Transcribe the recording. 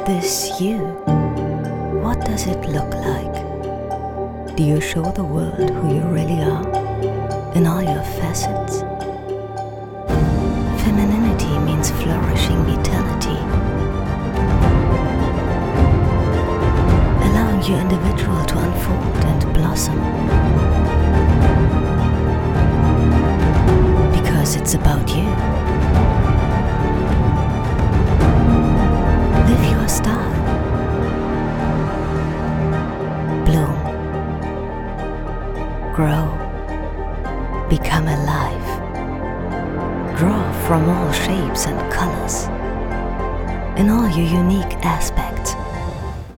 This you, what does it look like? Do you show the world who you really are in all your facets? Femininity means flourishing vitality, allowing your individual to unfold and blossom. Because it's about you. Live your style. Bloom. Grow. Become alive. Draw from all shapes and colors in all your unique aspects.